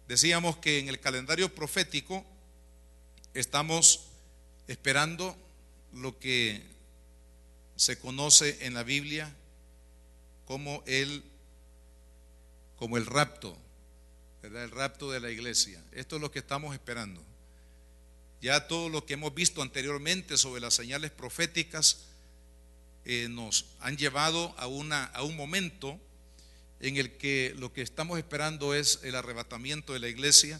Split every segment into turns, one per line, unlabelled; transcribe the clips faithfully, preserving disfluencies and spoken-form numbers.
Decíamos que en el calendario profético estamos esperando lo que se conoce en la Biblia como el, como el rapto, ¿verdad? El rapto de la iglesia. Esto es lo que estamos esperando. Ya todo lo que hemos visto anteriormente sobre las señales proféticas eh, nos han llevado a, una, a un momento en el que lo que estamos esperando es el arrebatamiento de la iglesia,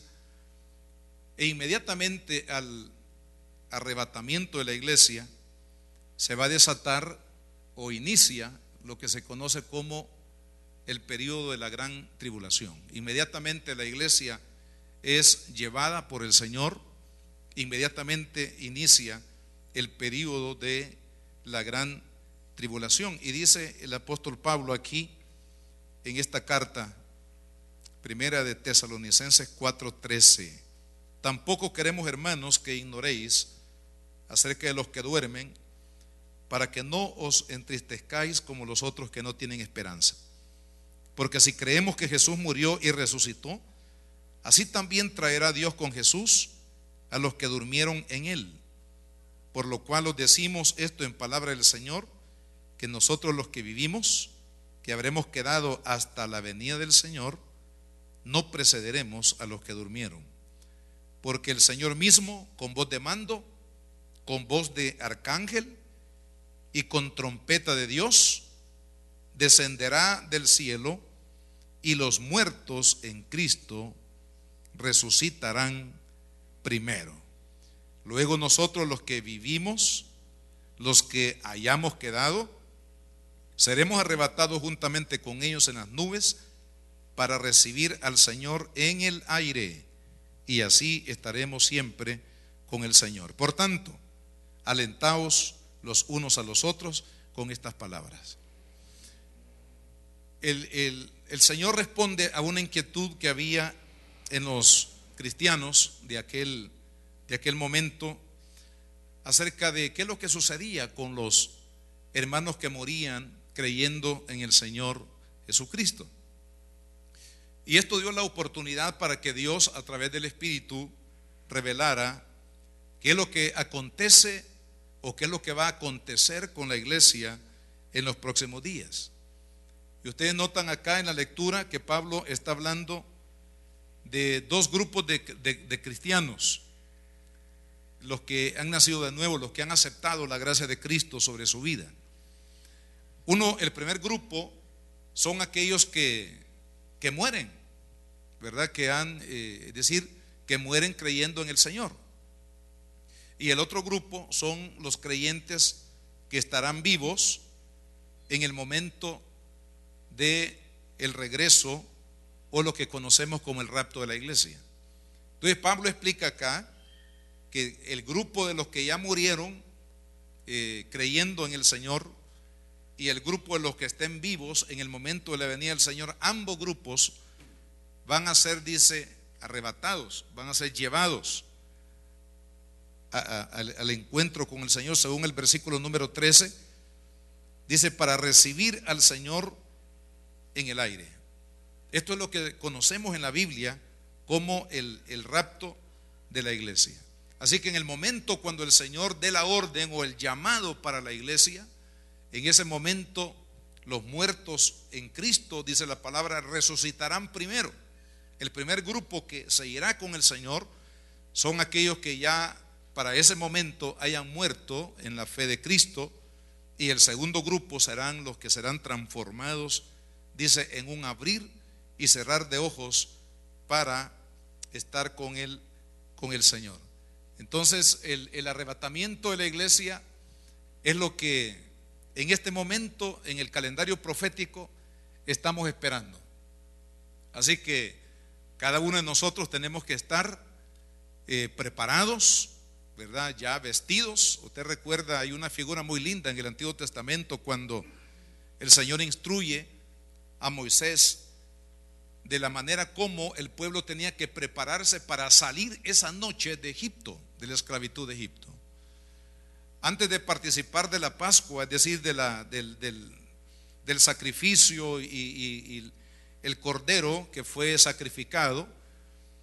e inmediatamente al arrebatamiento de la iglesia se va a desatar o inicia lo que se conoce como el periodo de la gran tribulación. Inmediatamente la iglesia es llevada por el Señor, inmediatamente inicia el periodo de la gran tribulación. Y dice el apóstol Pablo aquí en esta carta, primera de Tesalonicenses cuatro trece: tampoco queremos, hermanos, que ignoréis acerca de los que duermen, para que no os entristezcáis como los otros que no tienen esperanza. Porque si creemos que Jesús murió y resucitó, así también traerá Dios con Jesús a los que durmieron en él. Por lo cual os decimos esto en palabra del Señor, que nosotros los que vivimos, que habremos quedado hasta la venida del Señor, no precederemos a los que durmieron. Porque el Señor mismo, con voz de mando, con voz de arcángel y con trompeta de Dios, descenderá del cielo, y los muertos en Cristo resucitarán primero. Luego nosotros, los que vivimos, los que hayamos quedado, seremos arrebatados juntamente con ellos en las nubes para recibir al Señor en el aire, y así estaremos siempre con el Señor. Por tanto, alentaos los unos a los otros con estas palabras. El, el, el Señor responde a una inquietud que había en los cristianos de aquel, de aquel momento acerca de qué es lo que sucedía con los hermanos que morían creyendo en el Señor Jesucristo. Y esto dio la oportunidad para que Dios, a través del Espíritu, revelara qué es lo que acontece o qué es lo que va a acontecer con la iglesia en los próximos días. Y ustedes notan acá en la lectura que Pablo está hablando de dos grupos de, de, de cristianos: los que han nacido de nuevo, los que han aceptado la gracia de Cristo sobre su vida. Uno, el primer grupo son aquellos que, que mueren, ¿verdad? Que han, eh, es decir, que mueren creyendo en el Señor. Y el otro grupo son los creyentes que estarán vivos en el momento de el regreso, o lo que conocemos como el rapto de la iglesia. Entonces Pablo explica acá que el grupo de los que ya murieron eh, creyendo en el Señor, y el grupo de los que estén vivos en el momento de la venida del Señor, ambos grupos van a ser, dice, arrebatados, van a ser llevados a, a, al, al encuentro con el Señor, según el versículo número trece. Dice: para recibir al Señor en el aire. Esto es lo que conocemos en la Biblia como el, el rapto de la iglesia. Así que en el momento cuando el Señor dé la orden o el llamado para la iglesia, en ese momento los muertos en Cristo, dice la palabra, resucitarán primero. El primer grupo que se irá con el Señor son aquellos que ya para ese momento hayan muerto en la fe de Cristo, y el segundo grupo serán los que serán transformados, dice, en un abrir y cerrar de ojos para estar con él, con el Señor. Entonces el, el arrebatamiento de la iglesia es lo que en este momento en el calendario profético estamos esperando. Así que cada uno de nosotros tenemos que estar eh, preparados, ¿verdad? Ya vestidos. Usted recuerda, hay una figura muy linda en el Antiguo Testamento cuando el Señor instruye a Moisés de la manera como el pueblo tenía que prepararse para salir esa noche de Egipto, de la esclavitud de Egipto. Antes de participar de la Pascua, es decir, de la, del, del, del sacrificio y, y, y el cordero que fue sacrificado,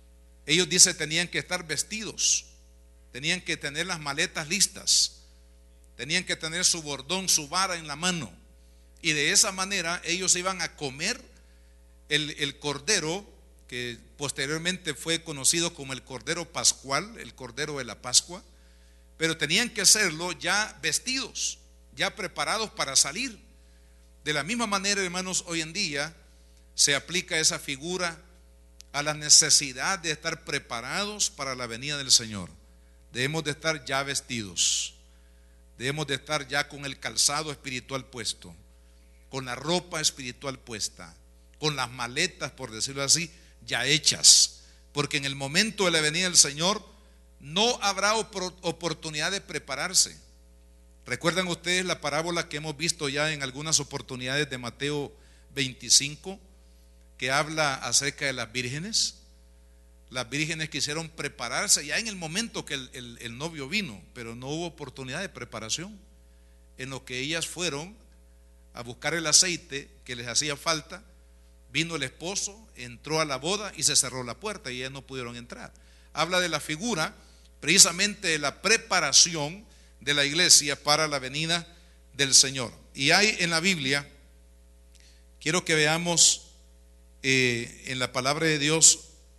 ellos dice tenían que estar vestidos, tenían que tener las maletas listas, tenían que tener su bordón, su vara en la mano, y de esa manera ellos iban a comer el, el cordero que posteriormente fue conocido como el cordero pascual, el cordero de la Pascua, pero tenían que hacerlo ya vestidos, ya preparados para salir. De la misma manera, hermanos, hoy en día se aplica esa figura a la necesidad de estar preparados para la venida del Señor. Debemos de estar ya vestidos, debemos de estar ya con el calzado espiritual puesto, con la ropa espiritual puesta, con las maletas, por decirlo así, ya hechas, porque en el momento de la venida del Señor no habrá oportunidad de prepararse. ¿Recuerdan ustedes la parábola que hemos visto ya en algunas oportunidades de Mateo veinticinco, que habla acerca de las vírgenes? Las vírgenes quisieron prepararse ya en el momento que el, el, el novio vino, pero no hubo oportunidad de preparación. En lo que ellas fueron a buscar el aceite que les hacía falta, vino el esposo, entró a la boda y se cerró la puerta y ellas no pudieron entrar. Habla de la figura precisamente de la preparación de la iglesia para la venida del Señor. Y hay en la Biblia, quiero que veamos eh, en la palabra de Dios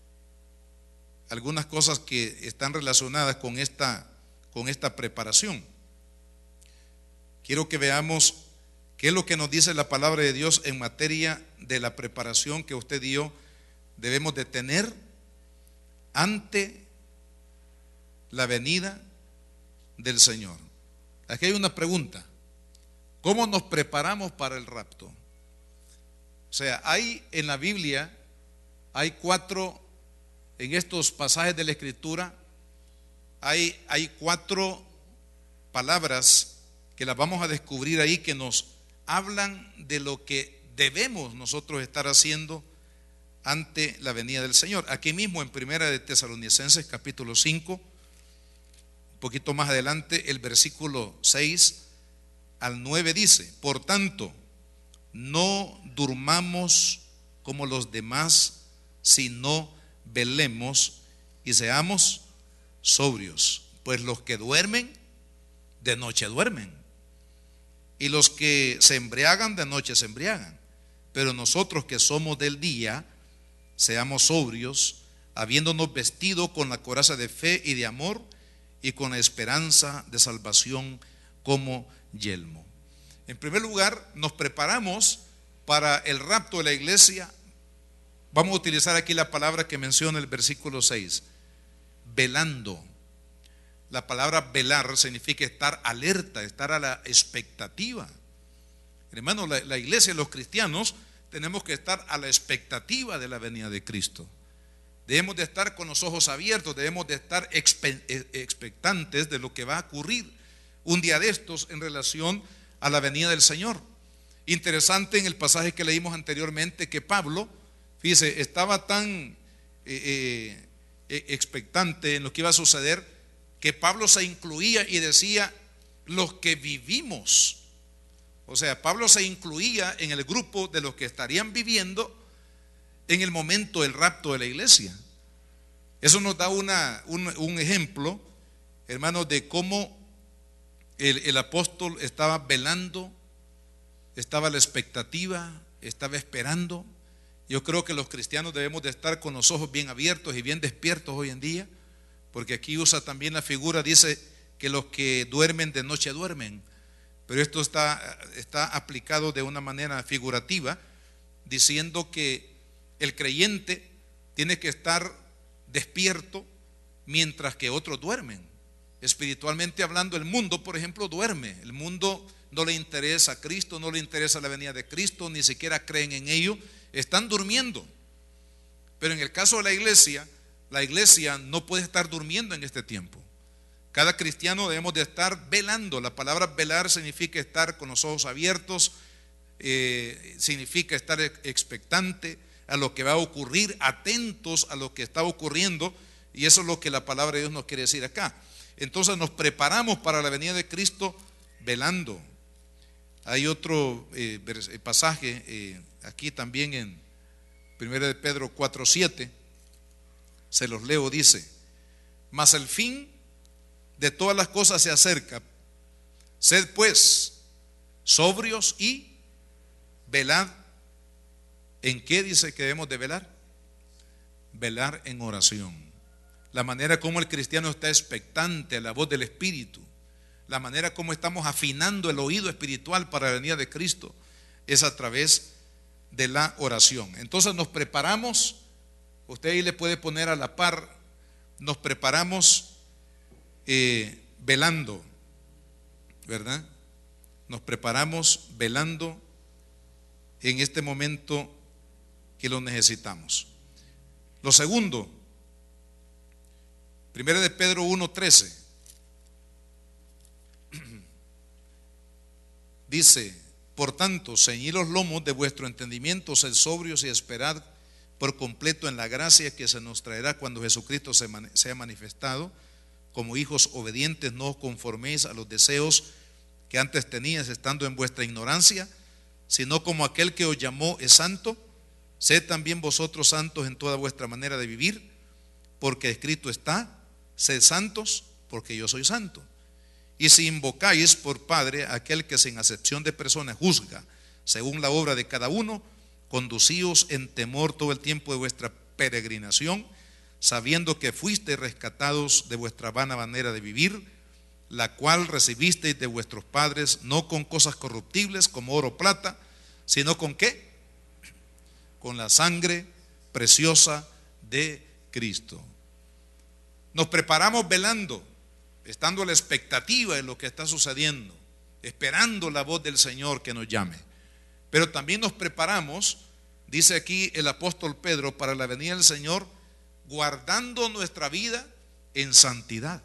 algunas cosas que están relacionadas con esta, con esta preparación. Quiero que veamos qué es lo que nos dice la palabra de Dios en materia de la preparación que usted y yo debemos de tener ante la venida del Señor. Aquí hay una pregunta: ¿cómo nos preparamos para el rapto? O sea, hay en la Biblia, hay cuatro, en estos pasajes de la Escritura, hay, hay cuatro palabras que las vamos a descubrir ahí, que nos hablan de lo que debemos nosotros estar haciendo ante la venida del Señor. Aquí mismo en Primera de Tesalonicenses capítulo cinco, un poquito más adelante, el versículo seis al nueve dice: por tanto, no durmamos como los demás, sino velemos y seamos sobrios, pues los que duermen, de noche duermen, y los que se embriagan, de noche se embriagan. Pero nosotros que somos del día, seamos sobrios, habiéndonos vestido con la coraza de fe y de amor, y con la esperanza de salvación como yelmo. En primer lugar, nos preparamos para el rapto de la iglesia. Vamos a utilizar aquí la palabra que menciona el versículo seis, velando. La palabra velar significa estar alerta, estar a la expectativa. Hermanos, la, la iglesia, los cristianos, tenemos que estar a la expectativa de la venida de Cristo. Debemos de estar con los ojos abiertos, debemos de estar expectantes de lo que va a ocurrir un día de estos en relación a la venida del Señor. Interesante en el pasaje que leímos anteriormente que Pablo, fíjese, estaba tan eh, eh, expectante en lo que iba a suceder, que Pablo se incluía y decía los que vivimos. O sea, Pablo se incluía en el grupo de los que estarían viviendo en el momento del rapto de la iglesia. Eso nos da una, un, un ejemplo, hermanos, de cómo el, el apóstol estaba velando, estaba a la expectativa, estaba esperando. Yo creo que los cristianos debemos de estar con los ojos bien abiertos y bien despiertos hoy en día, porque aquí usa también la figura, dice que los que duermen de noche duermen, pero esto está, está aplicado de una manera figurativa, diciendo que el creyente tiene que estar despierto mientras que otros duermen. Espiritualmente hablando, el mundo, por ejemplo, duerme. El mundo no le interesa a Cristo, no le interesa la venida de Cristo, ni siquiera creen en ello, están durmiendo. Pero en el caso de la iglesia, la iglesia no puede estar durmiendo en este tiempo. Cada cristiano debemos de estar velando. La palabra velar significa estar con los ojos abiertos, eh, significa estar expectante a lo que va a ocurrir, atentos a lo que está ocurriendo, y eso es lo que la palabra de Dios nos quiere decir acá. Entonces nos preparamos para la venida de Cristo velando. Hay otro eh, pasaje eh, aquí también en primera de Pedro cuatro siete. se los leo, dice: mas el fin de todas las cosas se acerca. Sed pues sobrios y velad. ¿En qué dice que debemos de velar? Velar en oración. La manera como el cristiano está expectante a la voz del Espíritu, la manera como estamos afinando el oído espiritual para la venida de Cristo, es a través de la oración. Entonces nos preparamos, usted ahí le puede poner a la par, nos preparamos eh, velando, ¿verdad? Nos preparamos velando en este momento que lo necesitamos. Lo segundo, primera de Pedro uno trece, dice: por tanto, ceñid los lomos de vuestro entendimiento, sed sobrios y esperad por completo en la gracia que se nos traerá cuando Jesucristo se sea manifestado. Como hijos obedientes, no os conforméis a los deseos que antes teníais estando en vuestra ignorancia, sino como aquel que os llamó es santo, sed también vosotros santos en toda vuestra manera de vivir, porque escrito está: sed santos, porque yo soy santo. Y si invocáis por Padre a aquel que sin acepción de personas juzga según la obra de cada uno, conducíos en temor todo el tiempo de vuestra peregrinación, sabiendo que fuisteis rescatados de vuestra vana manera de vivir, la cual recibisteis de vuestros padres, no con cosas corruptibles como oro o plata, sino con ¿qué? Con la sangre preciosa de Cristo. Nos preparamos velando, estando a la expectativa de lo que está sucediendo, esperando la voz del Señor que nos llame. Pero también nos preparamos, dice aquí el apóstol Pedro, para la venida del Señor, guardando nuestra vida en santidad.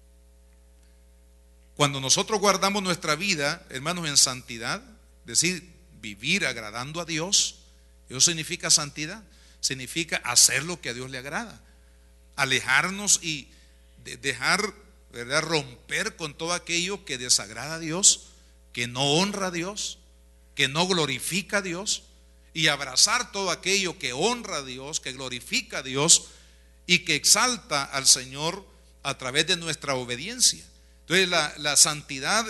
Cuando nosotros guardamos nuestra vida, hermanos, en santidad, es decir, vivir agradando a Dios, eso significa santidad, significa hacer lo que a Dios le agrada, alejarnos y de dejar, ¿verdad?, romper con todo aquello que desagrada a Dios, que no honra a Dios, que no glorifica a Dios, y abrazar todo aquello que honra a Dios, que glorifica a Dios y que exalta al Señor a través de nuestra obediencia. Entonces la, la santidad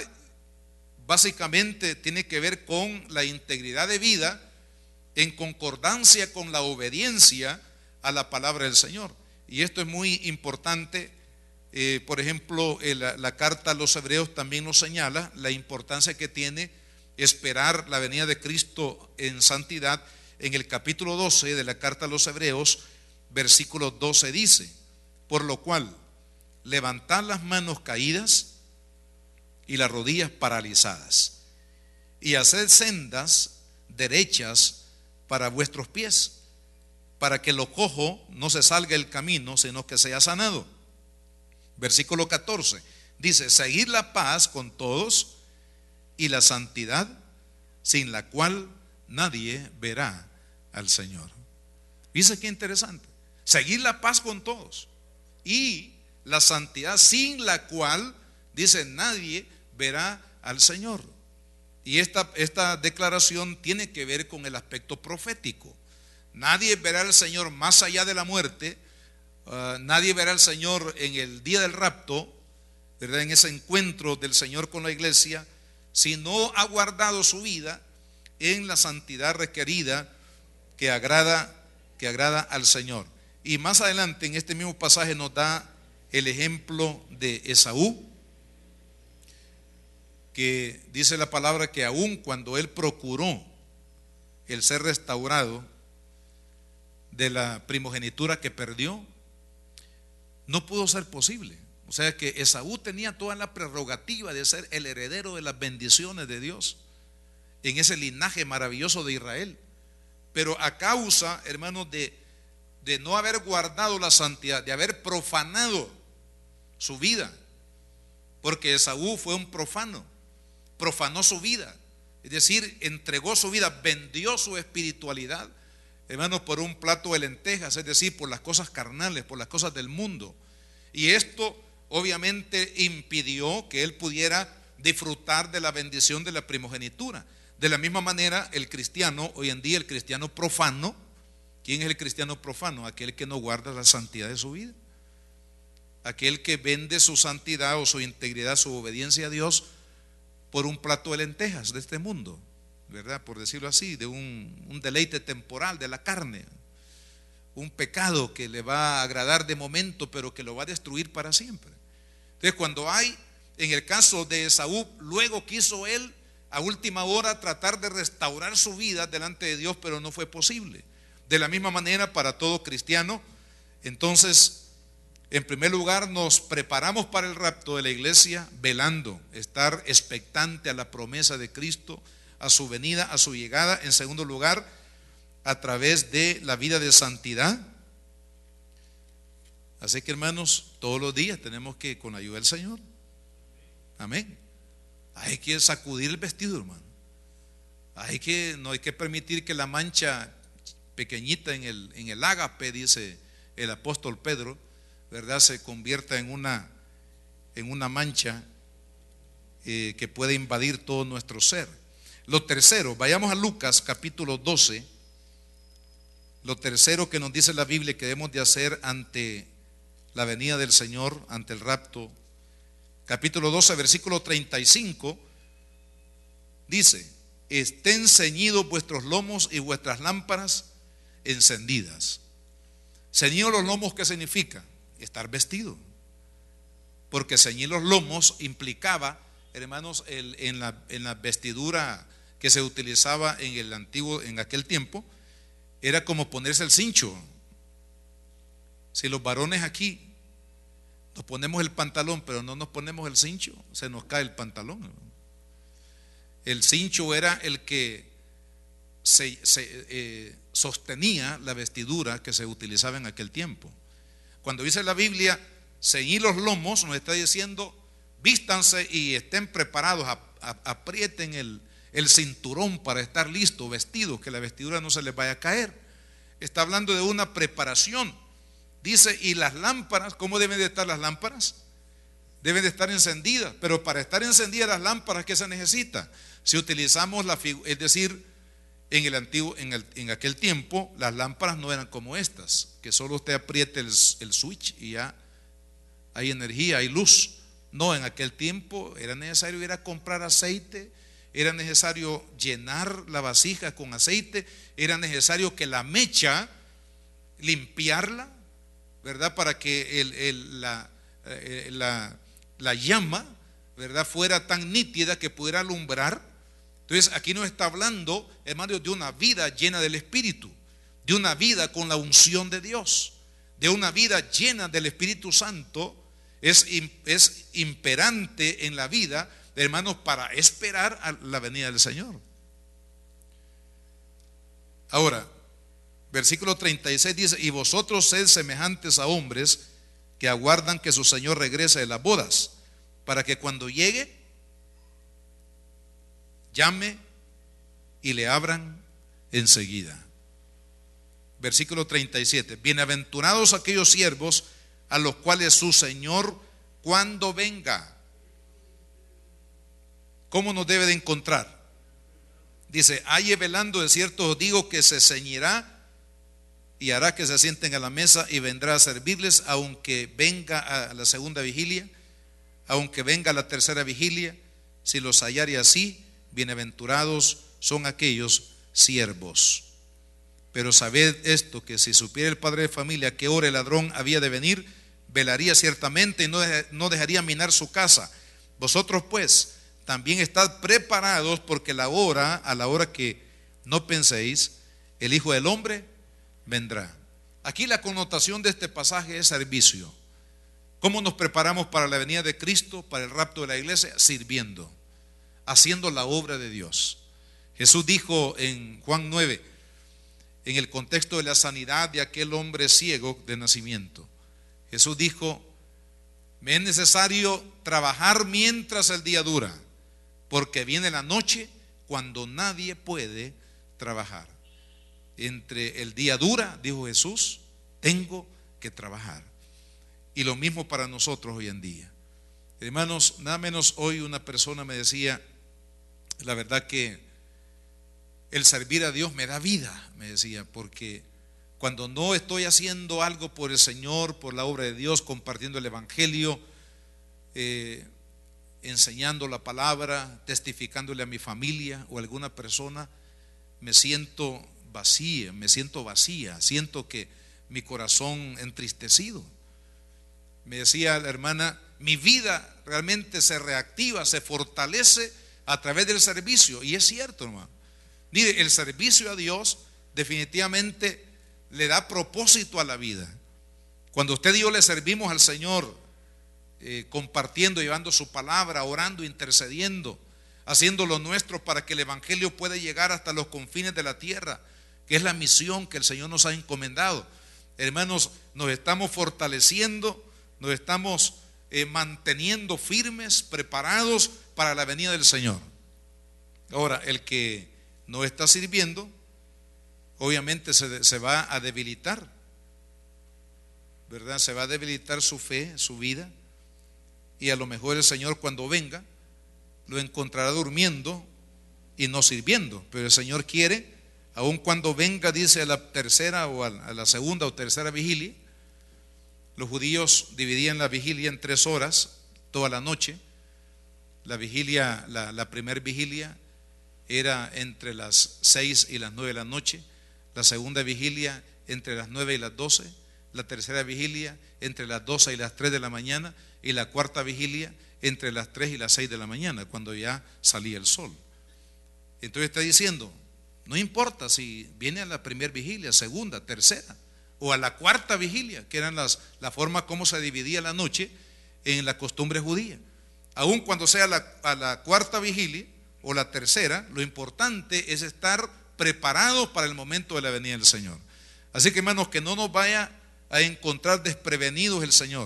básicamente tiene que ver con la integridad de vida en concordancia con la obediencia a la palabra del Señor. Y esto es muy importante. Eh, por ejemplo, eh, la, la carta a los Hebreos también nos señala la importancia que tiene esperar la venida de Cristo en santidad. En el capítulo doce de la carta a los Hebreos, versículo doce dice: por lo cual, levantad las manos caídas y las rodillas paralizadas, y haced sendas derechas para vuestros pies, para que lo cojo no se salga del camino, sino que sea sanado. Versículo catorce dice: seguid la paz con todos y la santidad, sin la cual nadie verá al Señor. Dice qué interesante: seguid la paz con todos y la santidad, sin la cual, dice, nadie verá al Señor. Y esta, esta declaración tiene que ver con el aspecto profético. Nadie verá al Señor más allá de la muerte. Uh, nadie verá al Señor en el día del rapto, ¿verdad?, en ese encuentro del Señor con la iglesia, si no ha guardado su vida en la santidad requerida que agrada, que agrada al Señor. Y más adelante en este mismo pasaje nos da el ejemplo de Esaú, que dice la palabra que aun cuando él procuró el ser restaurado de la primogenitura que perdió, no pudo ser posible. O sea que Esaú tenía toda la prerrogativa de ser el heredero de las bendiciones de Dios en ese linaje maravilloso de Israel, pero a causa, hermanos, de, de no haber guardado la santidad, de haber profanado su vida, porque Esaú fue un profano, profanó su vida, es decir, entregó su vida, vendió su espiritualidad, hermanos, por un plato de lentejas, es decir, por las cosas carnales, por las cosas del mundo. Y esto obviamente impidió que él pudiera disfrutar de la bendición de la primogenitura. De la misma manera, el cristiano, hoy en día el cristiano profano, ¿Quién es el cristiano profano? Aquel que no guarda la santidad de su vida, aquel que vende su santidad o su integridad, su obediencia a Dios por un plato de lentejas de este mundo, ¿verdad? Por decirlo así, de un, un deleite temporal de la carne, un pecado que le va a agradar de momento, pero que lo va a destruir para siempre. Entonces, cuando hay, en el caso de Esaú, luego quiso él a última hora tratar de restaurar su vida delante de Dios, pero no fue posible. De la misma manera para todo cristiano. Entonces, en primer lugar, nos preparamos para el rapto de la iglesia velando, estar expectante a la promesa de Cristo, a su venida, a su llegada. En segundo lugar, a través de la vida de santidad. Así que, hermanos, todos los días tenemos que, con la ayuda del Señor, amén, hay que sacudir el vestido, hermano. Hay que, no hay que permitir que la mancha pequeñita en el, en el ágape, dice el apóstol Pedro, ¿verdad?, se convierta en una, en una mancha eh, que puede invadir todo nuestro ser. Lo tercero, vayamos a Lucas capítulo doce. Lo tercero que nos dice la Biblia que debemos de hacer ante la venida del Señor, ante el rapto, capítulo doce, versículo treinta y cinco, dice: estén ceñidos vuestros lomos y vuestras lámparas encendidas. Ceñidos los lomos, ¿qué significa? Estar vestido, porque ceñir los lomos implicaba, hermanos, el, en, la, en la vestidura que se utilizaba en el antiguo, en aquel tiempo, era como ponerse el cincho. Si los varones aquí nos ponemos el pantalón, pero no nos ponemos el cincho, se nos cae el pantalón. El cincho era el que se, se eh, sostenía la vestidura que se utilizaba en aquel tiempo. Cuando dice la Biblia ceñir los lomos, nos está diciendo vístanse y estén preparados, a, a, aprieten el, el cinturón para estar listos, vestidos, que la vestidura no se les vaya a caer. Está hablando de una preparación. Dice, y las lámparas, ¿cómo deben de estar las lámparas? Deben de estar encendidas. Pero para estar encendidas las lámparas, ¿qué se necesita? Si utilizamos la figura, es decir, en el antiguo, en, el, en aquel tiempo, las lámparas no eran como estas, que solo usted apriete el, el switch y ya hay energía, hay luz. No, en aquel tiempo era necesario ir a comprar aceite, era necesario llenar la vasija con aceite, era necesario que la mecha, limpiarla, ¿verdad?, para que el, el, la, eh, la, la llama, ¿verdad?, fuera tan nítida que pudiera alumbrar. Entonces aquí nos está hablando, hermanos, de una vida llena del Espíritu, de una vida con la unción de Dios, de una vida llena del Espíritu Santo. Es, es imperante en la vida, hermanos, para esperar a la venida del Señor. Ahora, versículo treinta y seis dice: y vosotros sed semejantes a hombres que aguardan que su Señor regrese de las bodas, para que cuando llegue llame y le abran enseguida. Versículo treinta y siete: bienaventurados aquellos siervos a los cuales su Señor, cuando venga, ¿cómo nos debe de encontrar? Dice: halle velando, de cierto os digo que se ceñirá y hará que se sienten a la mesa y vendrá a servirles, aunque venga a la segunda vigilia, aunque venga a la tercera vigilia. Si los hallare así, bienaventurados son aquellos siervos. Pero sabed esto, que si supiera el padre de familia a qué hora el ladrón había de venir, velaría ciertamente y no, no dejaría minar su casa. Vosotros pues también estad preparados, porque la hora, a la hora que no penséis, el Hijo del Hombre vendrá. Aquí la connotación de este pasaje es servicio. ¿Cómo nos preparamos para la venida de Cristo, para el rapto de la iglesia? Sirviendo, haciendo la obra de Dios. Jesús dijo en Juan nueve, en el contexto de la sanidad de aquel hombre ciego de nacimiento, Jesús dijo: me es necesario trabajar mientras el día dura, porque viene la noche cuando nadie puede trabajar. Entre el día dura, dijo Jesús, tengo que trabajar. Y lo mismo para nosotros hoy en día. Hermanos, nada menos hoy una persona me decía: la verdad que el servir a Dios me da vida, me decía, porque cuando no estoy haciendo algo por el Señor, por la obra de Dios, compartiendo el Evangelio, eh, enseñando la palabra, testificándole a mi familia o a alguna persona, me siento vacía, me siento vacía, siento que mi corazón entristecido. Me decía la hermana, mi vida realmente se reactiva, se fortalece a través del servicio. Y es cierto, hermano. Mire, el servicio a Dios definitivamente le da propósito a la vida. Cuando usted y yo le servimos al Señor, eh, compartiendo, llevando su palabra, orando, intercediendo, haciendo lo nuestro para que el Evangelio pueda llegar hasta los confines de la tierra, que es la misión que el Señor nos ha encomendado. Hermanos, nos estamos fortaleciendo, nos estamos eh, manteniendo firmes, preparados para la venida del Señor. Ahora, el que no está sirviendo, obviamente se, se va a debilitar, ¿verdad? Se va a debilitar su fe, su vida, y a lo mejor el Señor, cuando venga, lo encontrará durmiendo y no sirviendo. Pero el Señor quiere, aun cuando venga, dice, a la tercera o a la segunda o tercera vigilia. Los judíos dividían la vigilia en tres horas, toda la noche. La vigilia, la, la primer vigilia era entre las seis y las nueve de la noche. La segunda vigilia entre las nueve y las doce. La tercera vigilia entre las doce y las tres de la mañana. Y la cuarta vigilia entre las tres y las seis de la mañana, cuando ya salía el sol. Entonces está diciendo, no importa si viene a la primera vigilia, segunda, tercera o a la cuarta vigilia, que eran las, la forma como se dividía la noche en la costumbre judía. Aun cuando sea la, a la cuarta vigilia o la tercera, lo importante es estar preparados para el momento de la venida del Señor. Así que, hermanos, que no nos vaya a encontrar desprevenidos el Señor,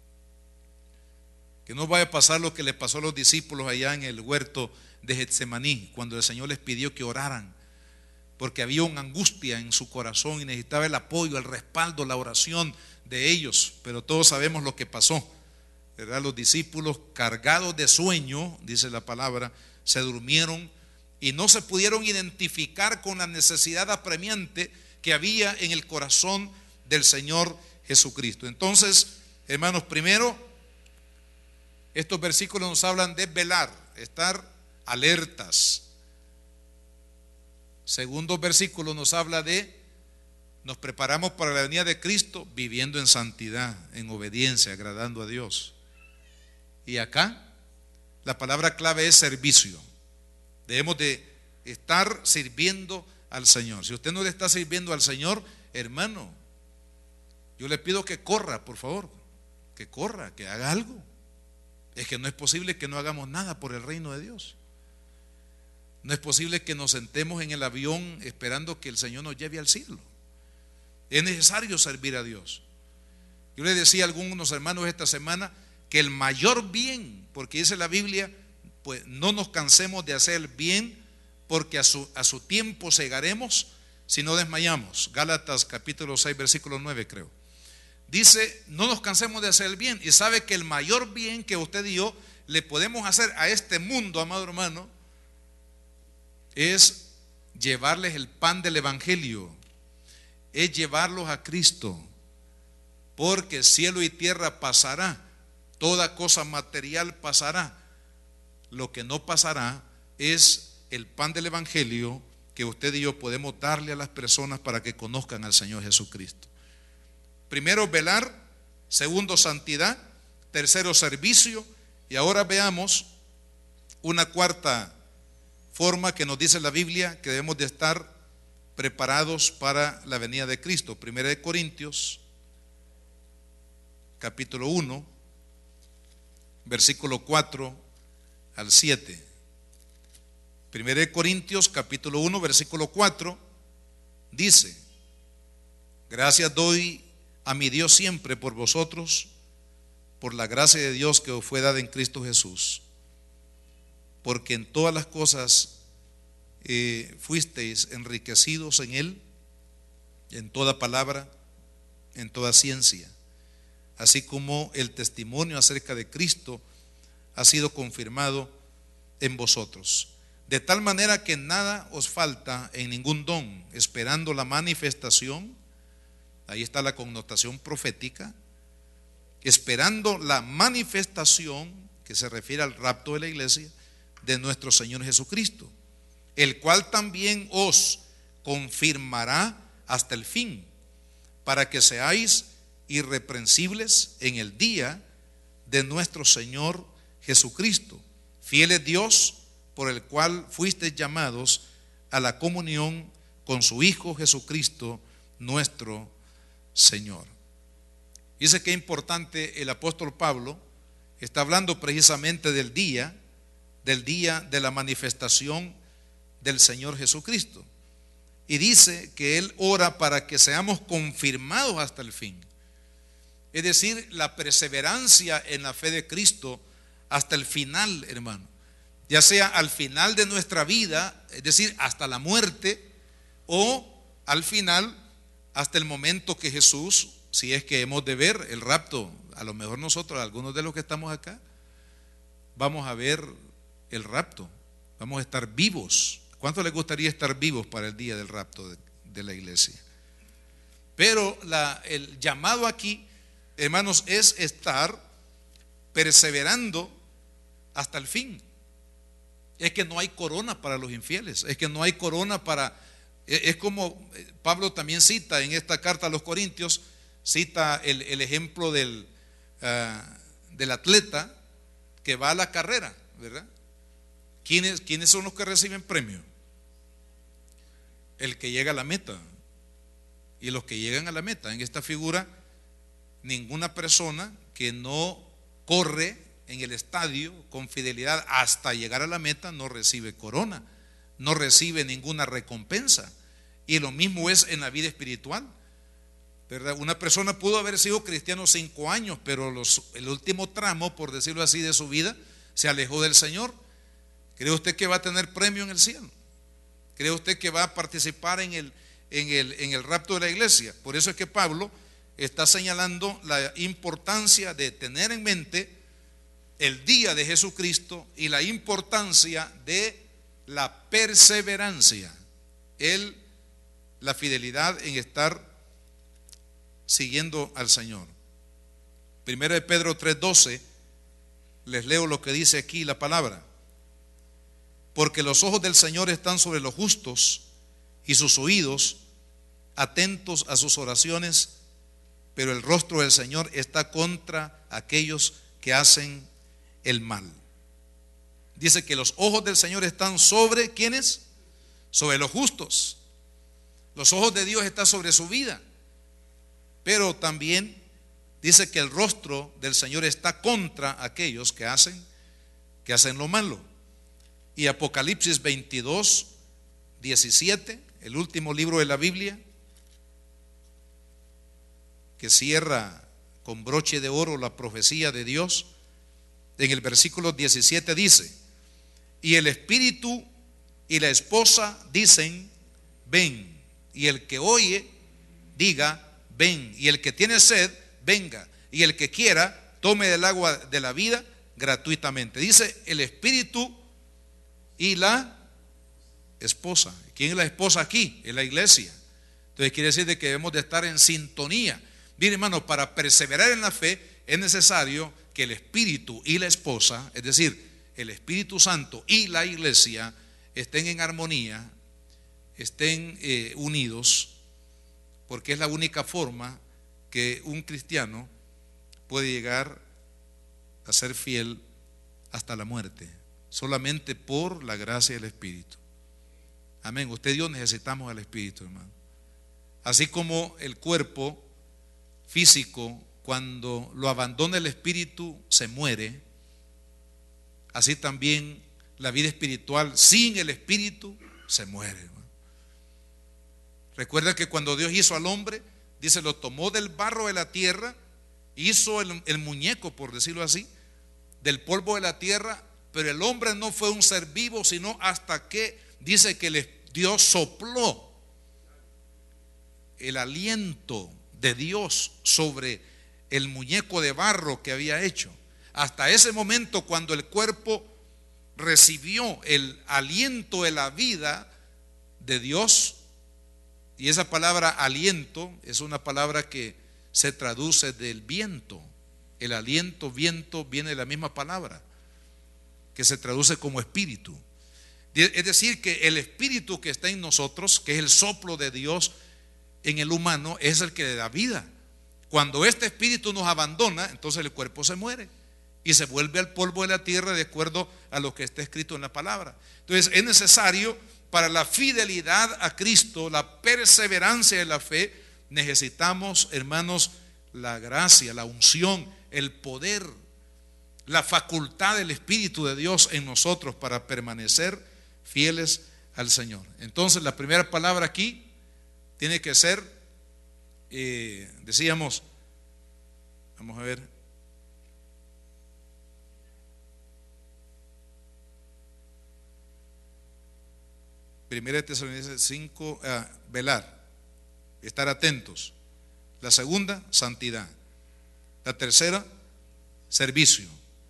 que no vaya a pasar lo que le pasó a los discípulos allá en el huerto de Getsemaní, cuando el Señor les pidió que oraran, porque había una angustia en su corazón y necesitaba el apoyo, el respaldo, la oración de ellos. Pero todos sabemos lo que pasó, ¿verdad? Los discípulos, cargados de sueño, dice la palabra, se durmieron y no se pudieron identificar con la necesidad apremiante que había en el corazón del Señor Jesucristo. Entonces, hermanos, primero, estos versículos nos hablan de velar, estar alertas. Segundo versículo nos habla de nos preparamos para la venida de Cristo viviendo en santidad, en obediencia, agradando a Dios. Y acá la palabra clave es servicio. Debemos de estar sirviendo al Señor. Si usted no le está sirviendo al Señor, hermano, yo le pido que corra, por favor, que corra, que haga algo. Es que no es posible que no hagamos nada por el reino de Dios. No es posible que nos sentemos en el avión esperando que el Señor nos lleve al cielo. Es necesario servir a Dios. Yo le decía a algunos hermanos esta semana que el mayor bien, porque dice la Biblia, pues no nos cansemos de hacer el bien, porque a su, a su tiempo segaremos si no desmayamos. Gálatas capítulo seis versículo nueve, creo. Dice, no nos cansemos de hacer el bien. Y sabe que el mayor bien que usted y yo le podemos hacer a este mundo, amado hermano, es llevarles el pan del Evangelio, es llevarlos a Cristo, porque cielo y tierra pasará, toda cosa material pasará. Lo que no pasará es el pan del Evangelio que usted y yo podemos darle a las personas para que conozcan al Señor Jesucristo. Primero, velar. Segundo, santidad. Tercero, servicio. Y ahora veamos una cuarta forma que nos dice la Biblia que debemos de estar preparados para la venida de Cristo. Primera de Corintios capítulo uno versículo cuatro al siete. Primera de Corintios capítulo uno versículo cuatro dice: gracias doy a mi Dios siempre por vosotros, por la gracia de Dios que os fue dada en Cristo Jesús, porque en todas las cosas eh, fuisteis enriquecidos en Él, en toda palabra, en toda ciencia, así como el testimonio acerca de Cristo ha sido confirmado en vosotros, de tal manera que nada os falta en ningún don, esperando la manifestación ahí está la connotación profética, esperando la manifestación, que se refiere al rapto de la iglesia, de nuestro Señor Jesucristo, el cual también os confirmará hasta el fin, para que seáis irreprensibles en el día de nuestro Señor Jesucristo. Fiel es Dios, por el cual fuisteis llamados a la comunión con su Hijo Jesucristo, nuestro Señor. Dice que importante, el apóstol Pablo está hablando precisamente del día, del día de la manifestación del Señor Jesucristo. Y dice que él ora para que seamos confirmados hasta el fin. Es decir, la perseverancia en la fe de Cristo hasta el final, hermano. Ya sea al final de nuestra vida, es decir, hasta la muerte, o al final, hasta el momento que Jesús, si es que hemos de ver el rapto, a lo mejor nosotros, algunos de los que estamos acá, vamos a ver el rapto, vamos a estar vivos. ¿Cuánto les gustaría estar vivos para el día del rapto de, de la iglesia? Pero la, el llamado aquí, hermanos, es estar perseverando hasta el fin. Es que no hay corona para los infieles, es que no hay corona para, es como Pablo también cita en esta carta a los Corintios, cita el, el ejemplo del, uh, del atleta que va a la carrera, ¿verdad? ¿Quiénes, ¿Quiénes son los que reciben premio? El que llega a la meta. Y los que llegan a la meta, en esta figura, ninguna persona que no corre en el estadio con fidelidad hasta llegar a la meta no recibe corona, no recibe ninguna recompensa. Y lo mismo es en la vida espiritual, ¿verdad? Una persona pudo haber sido cristiano cinco años, pero los, el último tramo, por decirlo así, de su vida se alejó del Señor. ¿Cree usted que va a tener premio en el cielo? ¿Cree usted que va a participar en el, en el, en el rapto de la iglesia? Por eso es que Pablo está señalando la importancia de tener en mente el día de Jesucristo y la importancia de la perseverancia, el, la fidelidad en estar siguiendo al Señor. Primera de Pedro tres doce, les leo lo que dice aquí la palabra. Porque los ojos del Señor están sobre los justos y sus oídos atentos a sus oraciones, pero el rostro del Señor está contra aquellos que hacen el mal. Dice que los ojos del Señor están sobre ¿quiénes? Sobre los justos. Los ojos de Dios están sobre su vida, pero también dice que el rostro del Señor está contra aquellos que hacen que hacen lo malo. Y Apocalipsis veintidós diecisiete, el último libro de la Biblia, que cierra con broche de oro la profecía de Dios, en el versículo diecisiete dice: y el espíritu y la esposa dicen, ven, y el que oye diga, ven, y el que tiene sed, venga, y el que quiera, tome del agua de la vida gratuitamente. Dice el espíritu y la esposa. ¿Quién es la esposa aquí? Es la iglesia. Entonces quiere decir de que debemos de estar en sintonía. Bien, hermanos, para perseverar en la fe es necesario que el espíritu y la esposa, es decir, el Espíritu Santo y la iglesia, estén en armonía, estén eh, unidos, porque es la única forma que un cristiano puede llegar a ser fiel hasta la muerte, solamente por la gracia del Espíritu. Amén. Usted y yo necesitamos al Espíritu, hermano. Así como el cuerpo físico, cuando lo abandona el Espíritu, se muere, así también la vida espiritual sin el Espíritu se muere, hermano. Recuerda que cuando Dios hizo al hombre, dice, lo tomó del barro de la tierra, hizo el, el muñeco, por decirlo así, del polvo de la tierra, pero el hombre no fue un ser vivo, sino hasta que dice que le, Dios sopló el aliento de Dios sobre el muñeco de barro que había hecho. Hasta ese momento, cuando el cuerpo recibió el aliento de la vida de Dios Y esa palabra aliento es una palabra que se traduce del viento. El aliento, viento, viene de la misma palabra, que se traduce como espíritu. Es decir, que el espíritu que está en nosotros, que es el soplo de Dios en el humano, es el que le da vida. Cuando este espíritu nos abandona, entonces el cuerpo se muere y se vuelve al polvo de la tierra, de acuerdo a lo que está escrito en la palabra. Entonces es necesario, para la fidelidad a Cristo, la perseverancia de la fe, necesitamos, hermanos, la gracia, la unción, el poder, la facultad del Espíritu de Dios en nosotros para permanecer fieles al Señor. Entonces la primera palabra aquí tiene que ser, eh, decíamos, vamos a ver, Primera de Tesalonicenses cinco, ah, velar, estar atentos. La segunda, santidad. La tercera, servicio.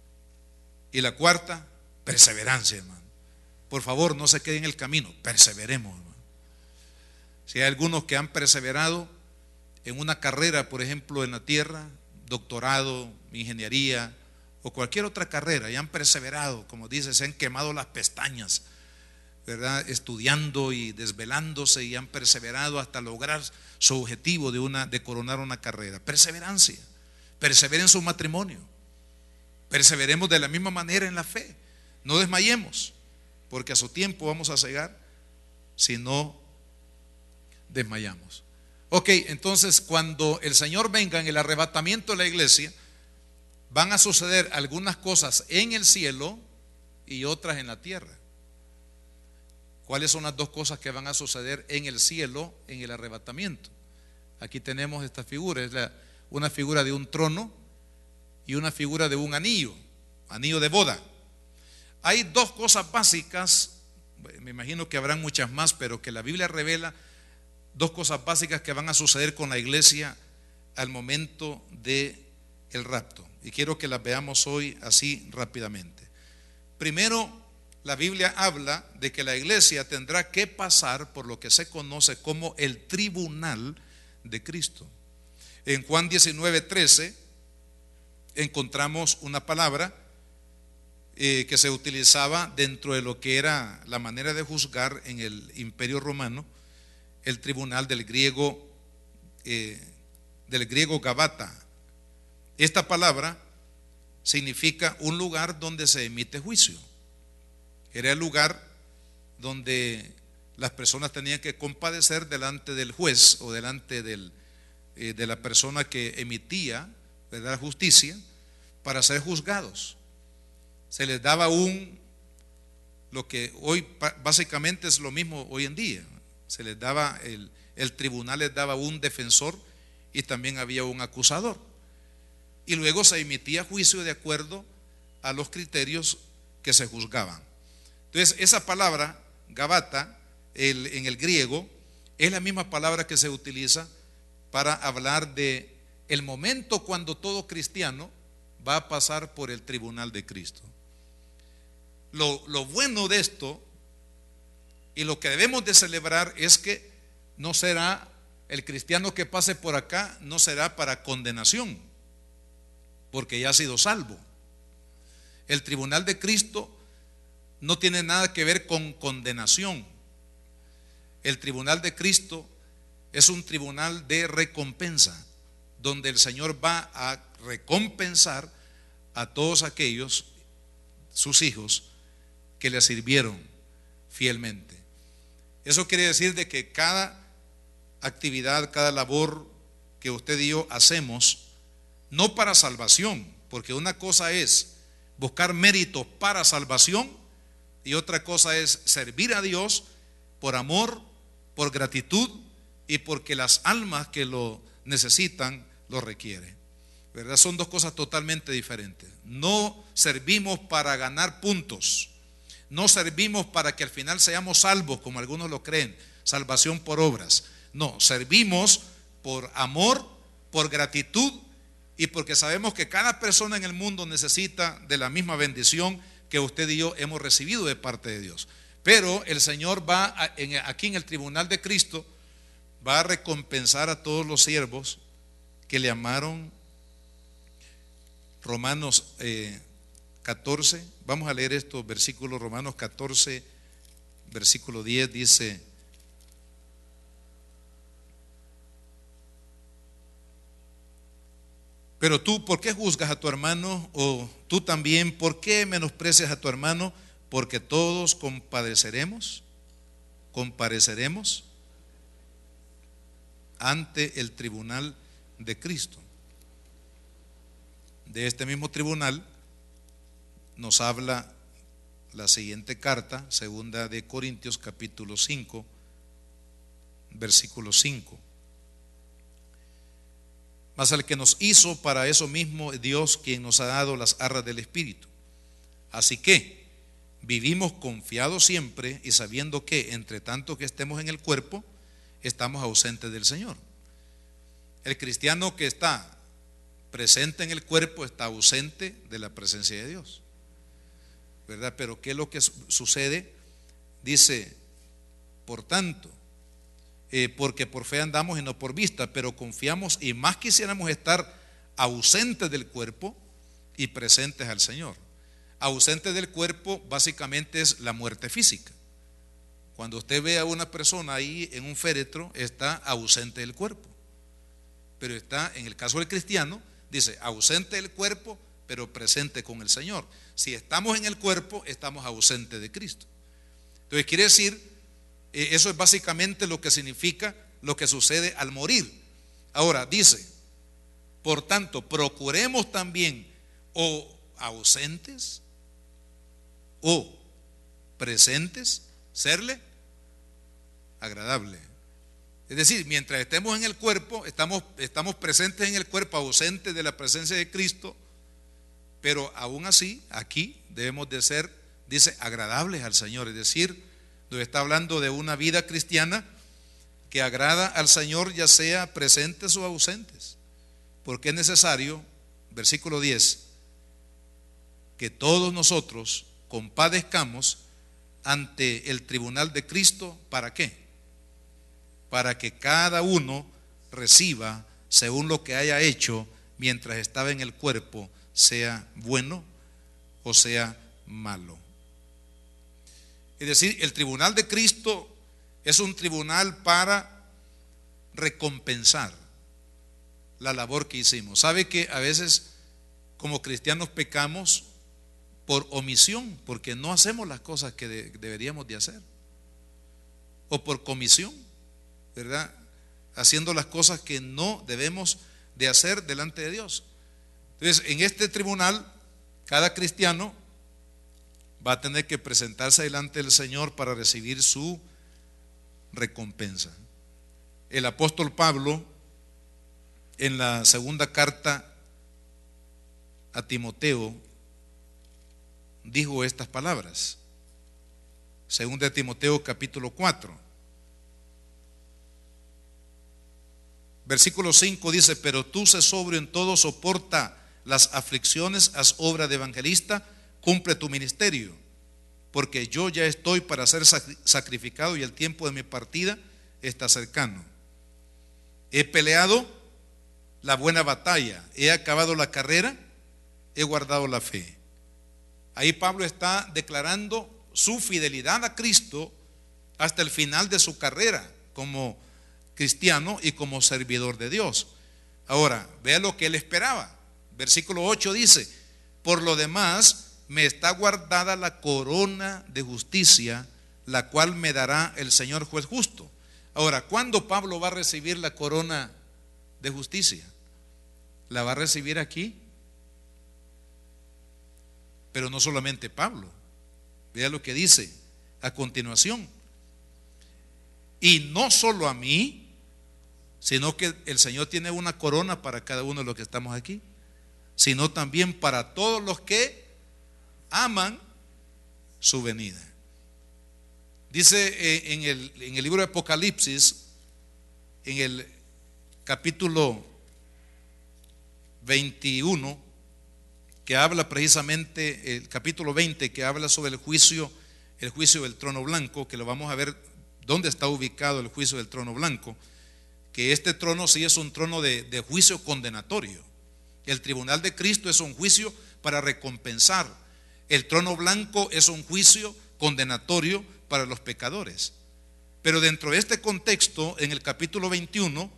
Y la cuarta, perseverancia, hermano. Por favor, no se quede en el camino, perseveremos, hermano. Si hay algunos que han perseverado en una carrera, por ejemplo, en la tierra, doctorado, ingeniería o cualquier otra carrera, y han perseverado, como dice, se han quemado las pestañas, ¿verdad? Estudiando y desvelándose, y han perseverado hasta lograr su objetivo de, una, de coronar una carrera. Perseverancia. Perseveren en su matrimonio. Perseveremos de la misma manera en la fe. No desmayemos, porque a su tiempo vamos a cegar si no desmayamos. Ok, entonces cuando el Señor venga en el arrebatamiento de la iglesia, van a suceder algunas cosas en el cielo y otras en la tierra. ¿Cuáles son las dos cosas que van a suceder en el cielo en el arrebatamiento? Aquí tenemos esta figura, es la, una figura de un trono y una figura de un anillo, anillo de boda. Hay dos cosas básicas, me imagino que habrán muchas más, pero que la Biblia revela dos cosas básicas que van a suceder con la iglesia al momento del rapto. Y quiero que las veamos hoy así rápidamente. Primero, la Biblia habla de que la iglesia tendrá que pasar por lo que se conoce como el tribunal de Cristo. En Juan diecinueve, trece encontramos una palabra eh, que se utilizaba dentro de lo que era la manera de juzgar en el Imperio Romano, el tribunal del griego, eh, del griego Gabata. Esta palabra significa un lugar donde se emite juicio. Era el lugar donde las personas tenían que compadecer delante del juez o delante del, eh, de la persona que emitía, ¿verdad?, justicia, para ser juzgados. Se les daba un, lo que hoy básicamente es lo mismo hoy en día, se les daba, el, el tribunal les daba un defensor y también había un acusador. Y luego se emitía juicio de acuerdo a los criterios que se juzgaban. Entonces, esa palabra, Gabata, el, en el griego, es la misma palabra que se utiliza para hablar de el momento cuando todo cristiano va a pasar por el tribunal de Cristo. Lo, lo bueno de esto y lo que debemos de celebrar es que no será, el cristiano que pase por acá no será para condenación, porque ya ha sido salvo. El tribunal de Cristo no tiene nada que ver con condenación. El tribunal de Cristo es un tribunal de recompensa, donde el Señor va a recompensar a todos aquellos, sus hijos, que le sirvieron fielmente. Eso quiere decir de que cada actividad, cada labor que usted y yo hacemos, no para salvación, porque una cosa es buscar méritos para salvación y otra cosa es servir a Dios por amor, por gratitud y porque las almas que lo necesitan lo requieren, ¿verdad? Son dos cosas totalmente diferentes. No servimos para ganar puntos, no servimos para que al final seamos salvos como algunos lo creen, salvación por obras. No, servimos por amor, por gratitud y porque sabemos que cada persona en el mundo necesita de la misma bendición que usted y yo hemos recibido de parte de Dios. Pero el Señor va a, en, aquí en el tribunal de Cristo, va a recompensar a todos los siervos que le amaron. Romanos eh, catorce, vamos a leer estos versículos. Romanos catorce, versículo diez dice: pero tú, ¿por qué juzgas a tu hermano? O tú también, ¿por qué menosprecias a tu hermano? Porque todos compadeceremos, compareceremos ante el tribunal de Cristo. De este mismo tribunal nos habla la siguiente carta, segunda de Corintios capítulo cinco, versículo cinco. Mas al que nos hizo para eso mismo, Dios, quien nos ha dado las arras del Espíritu. Así que vivimos confiados siempre y sabiendo que entre tanto que estemos en el cuerpo, estamos ausentes del Señor. El cristiano que está presente en el cuerpo está ausente de la presencia de Dios, ¿verdad? Pero ¿qué es lo que sucede? Dice, por tanto, eh, porque por fe andamos y no por vista, pero confiamos y más quisiéramos estar ausentes del cuerpo y presentes al Señor. Ausente del cuerpo básicamente es la muerte física. Cuando usted ve a una persona ahí en un féretro, está ausente del cuerpo. Pero está, en el caso del cristiano, dice ausente del cuerpo, pero presente con el Señor. Si estamos en el cuerpo, estamos ausentes de Cristo. Entonces quiere decir, eh, eso es básicamente lo que significa lo que sucede al morir. Ahora dice, por tanto, procuremos también o ausentes o presentes serle agradable. Es decir, mientras estemos en el cuerpo, estamos, estamos presentes en el cuerpo, ausentes de la presencia de Cristo, pero aún así, aquí debemos de ser, dice, agradables al Señor. Es decir, nos está hablando de una vida cristiana que agrada al Señor, ya sea presentes o ausentes, porque es necesario, versículo diez, que todos nosotros compadezcamos ante el tribunal de Cristo. ¿Para qué? Para que cada uno reciba según lo que haya hecho mientras estaba en el cuerpo, sea bueno o sea malo. Es decir, el tribunal de Cristo es un tribunal para recompensar la labor que hicimos. ¿Sabe que a veces como cristianos pecamos por omisión, porque no hacemos las cosas que de, deberíamos de hacer? O por comisión, ¿verdad? Haciendo las cosas que no debemos de hacer delante de Dios. Entonces, en este tribunal, cada cristiano va a tener que presentarse delante del Señor para recibir su recompensa. El apóstol Pablo, en la segunda carta a Timoteo, dijo estas palabras. Segunda de Timoteo capítulo cuatro, versículo cinco dice: pero tú sé sobrio en todo, soporta las aflicciones, haz obra de evangelista, cumple tu ministerio, porque yo ya estoy para ser sacrificado y el tiempo de mi partida está cercano. He peleado la buena batalla, he acabado la carrera, he guardado la fe. Ahí Pablo está declarando su fidelidad a Cristo hasta el final de su carrera como cristiano y como servidor de Dios. Ahora, vea lo que él esperaba. Versículo ocho dice: por lo demás me está guardada la corona de justicia, la cual me dará el Señor juez justo. Ahora, ¿cuándo Pablo va a recibir la corona de justicia? ¿La va a recibir aquí? Pero no solamente Pablo. Vea lo que dice a continuación: y no solo a mí, sino que el Señor tiene una corona para cada uno de los que estamos aquí, sino también para todos los que aman su venida. Dice en el, en el libro de Apocalipsis, en el capítulo veintiuno, que habla precisamente, el capítulo veinte, que habla sobre el juicio, el juicio del trono blanco, que lo vamos a ver dónde está ubicado el juicio del trono blanco. que este trono sí es un trono de, de juicio condenatorio. El tribunal de Cristo es un juicio para recompensar. El trono blanco es un juicio condenatorio para los pecadores. Pero dentro de este contexto, en el capítulo veintiuno,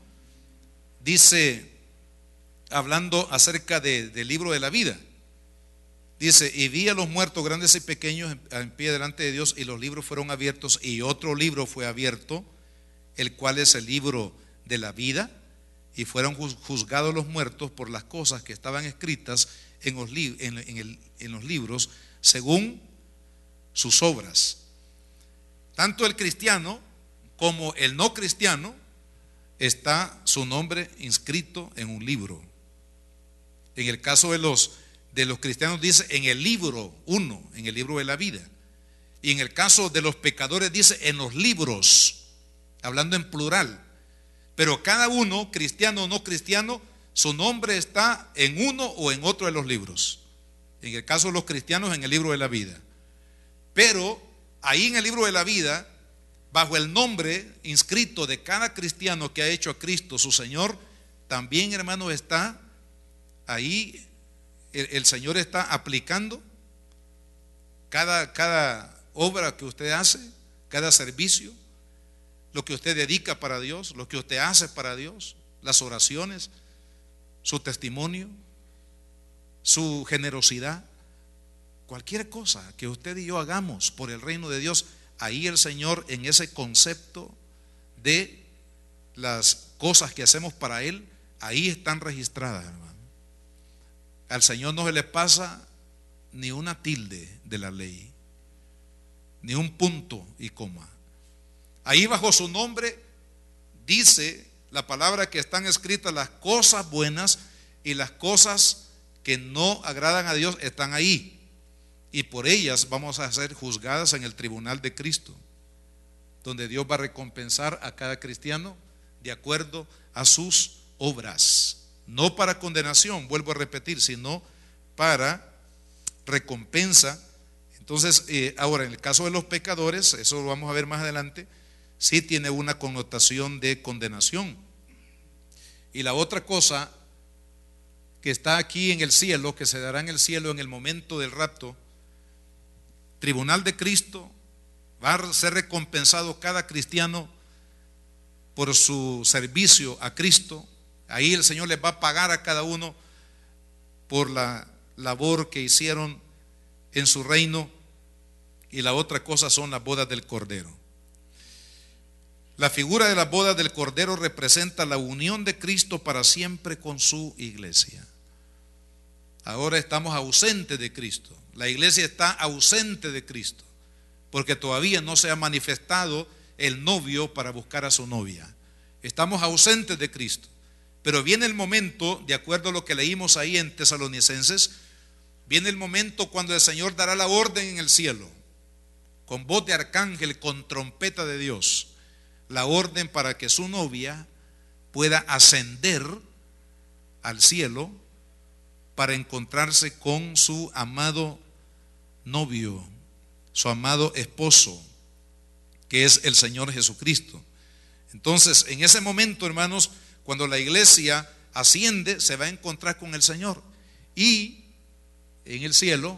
dice, hablando acerca de, del libro de la vida, dice: y vi a los muertos grandes y pequeños en, en pie delante de Dios, y los libros fueron abiertos, y otro libro fue abierto, el cual es el libro de la vida, y fueron juzgados los muertos por las cosas que estaban escritas en los, li en, en, el, en los libros según sus obras. Tanto el cristiano como el no cristiano está su nombre inscrito en un libro. En el caso de los, de los cristianos dice en el libro uno, en el libro de la vida. Y en el caso de los pecadores dice en los libros, hablando en plural. Pero cada uno, cristiano o no cristiano, su nombre está en uno o en otro de los libros. En el caso de los cristianos, en el libro de la vida. Pero ahí en el libro de la vida, bajo el nombre inscrito de cada cristiano que ha hecho a Cristo su Señor, también, hermano, está ahí, el, el Señor está aplicando cada, cada obra que usted hace, cada servicio, lo que usted dedica para Dios, lo que usted hace para Dios, las oraciones, su testimonio, su generosidad, cualquier cosa que usted y yo hagamos por el reino de Dios, ahí el Señor, en ese concepto de las cosas que hacemos para Él, ahí están registradas, hermano. Al Señor no se le pasa ni una tilde de la ley, ni un punto y coma. Ahí bajo su nombre dice la palabra que están escritas las cosas buenas, y las cosas que no agradan a Dios están ahí. Y por ellas vamos a ser juzgadas en el tribunal de Cristo, donde Dios va a recompensar a cada cristiano de acuerdo a sus obras. No para condenación, vuelvo a repetir, sino para recompensa. Entonces, eh, ahora en el caso de los pecadores, eso lo vamos a ver más adelante, sí tiene una connotación de condenación. Y la otra cosa que está aquí en el cielo, que se dará en el cielo en el momento del rapto, tribunal de Cristo, va a ser recompensado cada cristiano por su servicio a Cristo. Ahí el Señor les va a pagar a cada uno por la labor que hicieron en su reino. Y la otra cosa son las bodas del Cordero. La figura de las bodas del Cordero representa la unión de Cristo para siempre con su iglesia. Ahora estamos ausentes de Cristo. La iglesia está ausente de Cristo, porque todavía no se ha manifestado el novio para buscar a su novia. Estamos ausentes de Cristo. Pero viene el momento, de acuerdo a lo que leímos ahí en Tesalonicenses, viene el momento cuando el Señor dará la orden en el cielo, con voz de arcángel, con trompeta de Dios, la orden para que su novia pueda ascender al cielo para encontrarse con su amado novio, su amado esposo, que es el Señor Jesucristo. Entonces, en ese momento, hermanos, cuando la iglesia asciende, se va a encontrar con el Señor, y en el cielo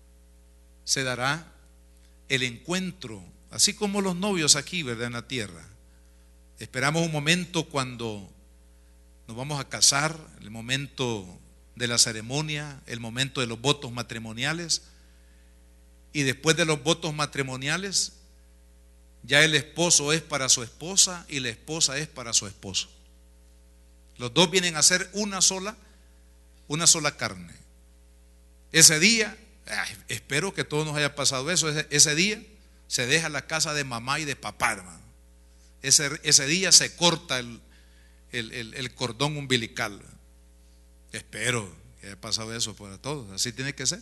se dará el encuentro, así como los novios aquí, ¿verdad?, en la tierra. Esperamos un momento cuando nos vamos a casar, el momento de la ceremonia, el momento de los votos matrimoniales. Y después de los votos matrimoniales, ya el esposo es para su esposa y la esposa es para su esposo. Los dos vienen a ser una sola, una sola carne. Ese día, ay, espero que todos nos haya pasado eso, ese, ese día se deja la casa de mamá y de papá, hermano. Ese, ese día se corta el, el, el, el cordón umbilical. Espero que haya pasado eso para todos, así tiene que ser.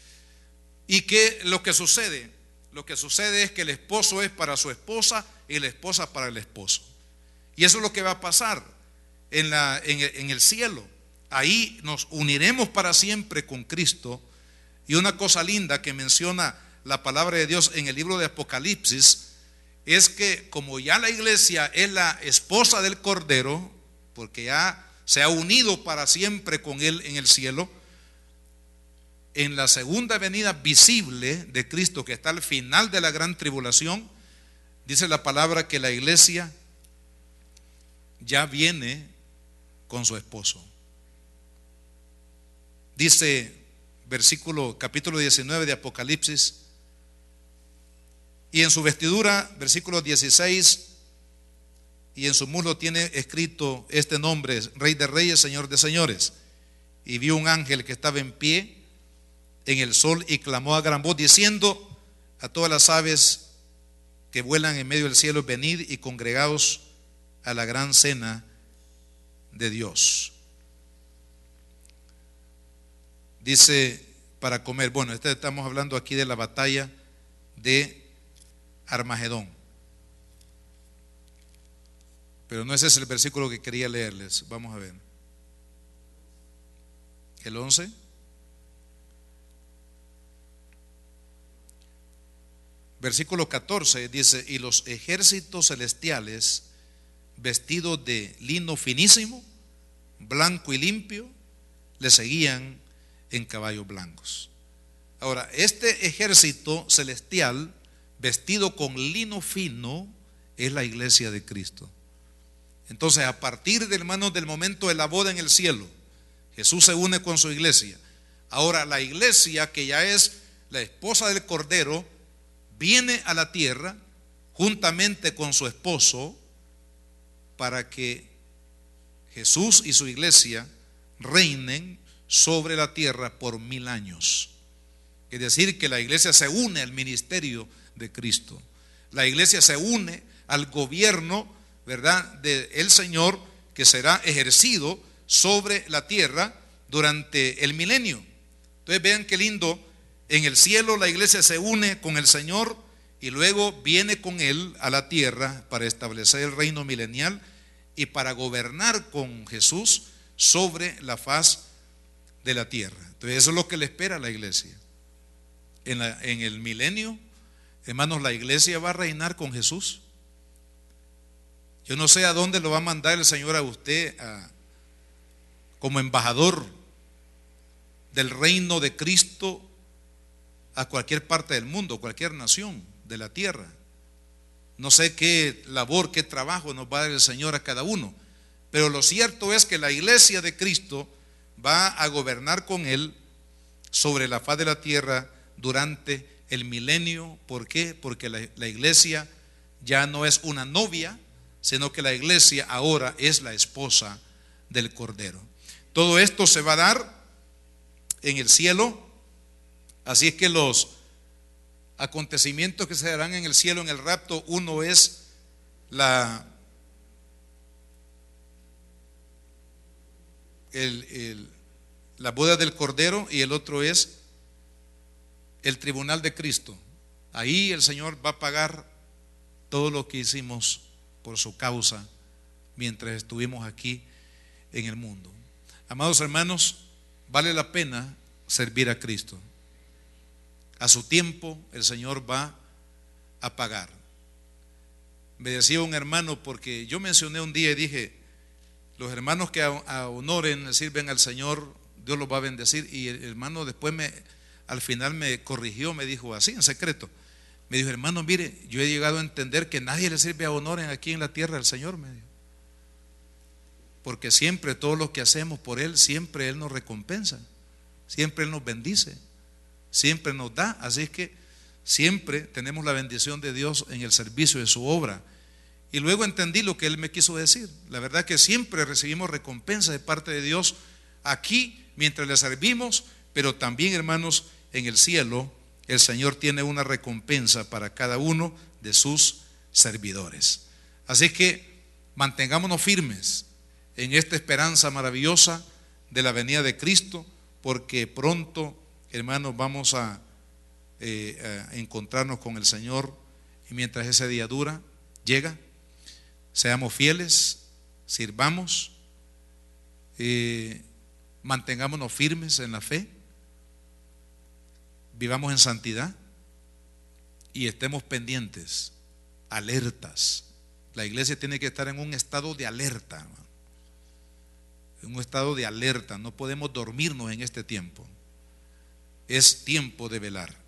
Y que lo que sucede, lo que sucede es que el esposo es para su esposa y la esposa para el esposo. Y eso es lo que va a pasar en, la, en, en el cielo. Ahí nos uniremos para siempre con Cristo. Y una cosa linda que menciona la palabra de Dios en el libro de Apocalipsis, es que como ya la iglesia es la esposa del Cordero, porque ya se ha unido para siempre con Él en el cielo, en la segunda venida visible de Cristo, que está al final de la gran tribulación, dice la palabra que la iglesia ya viene con su esposo. Dice versículo, capítulo diecinueve de Apocalipsis, y en su vestidura, versículo dieciséis, y en su muslo tiene escrito este nombre: Rey de Reyes, Señor de Señores. Y vio un ángel que estaba en pie en el sol y clamó a gran voz diciendo a todas las aves que vuelan en medio del cielo: venid y congregaos a la gran cena de Dios. Dice, para comer. Bueno, este estamos hablando aquí de la batalla de Armagedón, pero no ese es el versículo que quería leerles. Vamos a ver el once. Versículo catorce dice: y los ejércitos celestiales, vestidos de lino finísimo, blanco y limpio, le seguían en caballos blancos. Ahora, este ejército celestial vestido con lino fino es la iglesia de Cristo. Entonces, a partir de, hermanos, del momento de la boda en el cielo, Jesús se une con su iglesia. Ahora la iglesia, que ya es la esposa del Cordero, viene a la tierra juntamente con su esposo para que Jesús y su iglesia reinen sobre la tierra por mil años. Es decir, que la iglesia se une al ministerio de Cristo. La iglesia se une al gobierno, ¿verdad?, del Señor, que será ejercido sobre la tierra durante el milenio. Entonces vean qué lindo. En el cielo la iglesia se une con el Señor y luego viene con Él a la tierra para establecer el reino milenial y para gobernar con Jesús sobre la faz de la tierra. Entonces eso es lo que le espera a la iglesia. En, la, en el milenio, hermanos, la iglesia va a reinar con Jesús. Yo no sé a dónde lo va a mandar el Señor a usted a, como embajador del reino de Cristo a cualquier parte del mundo, cualquier nación de la tierra. No sé qué labor, qué trabajo nos va a dar el Señor a cada uno, pero lo cierto es que la iglesia de Cristo va a gobernar con Él sobre la faz de la tierra durante el milenio. ¿Por qué? Porque la, la iglesia ya no es una novia, sino que la iglesia ahora es la esposa del Cordero. Todo esto se va a dar en el cielo. Así es que los acontecimientos que se darán en el cielo en el rapto, uno es la el, el, la boda del Cordero, y el otro es el tribunal de Cristo. Ahí el Señor va a pagar todo lo que hicimos por su causa mientras estuvimos aquí en el mundo. Amados hermanos, vale la pena servir a Cristo. A su tiempo el Señor va a pagar. Me decía un hermano, porque yo mencioné un día y dije: los hermanos que a, a honoren, sirven al Señor, Dios los va a bendecir. Y el hermano después me, al final me corrigió, me dijo así en secreto, me dijo: hermano, mire, yo he llegado a entender que nadie le sirve a honoren aquí en la tierra al Señor, me dijo, porque siempre todo lo que hacemos por Él, siempre Él nos recompensa, siempre Él nos bendice, siempre nos da. Así es que siempre tenemos la bendición de Dios en el servicio de su obra. Y luego entendí lo que Él me quiso decir. La verdad que siempre recibimos recompensa de parte de Dios aquí mientras le servimos, pero también, hermanos, en el cielo el Señor tiene una recompensa para cada uno de sus servidores. Así que mantengámonos firmes en esta esperanza maravillosa de la venida de Cristo, porque pronto, hermanos, vamos a, eh, a encontrarnos con el Señor. Y mientras ese día dura, llega, seamos fieles, sirvamos, eh, mantengámonos firmes en la fe, vivamos en santidad y estemos pendientes alertas. La iglesia tiene que estar en un estado de alerta, hermano. En un estado de alerta. No podemos dormirnos en este tiempo. Es tiempo de velar.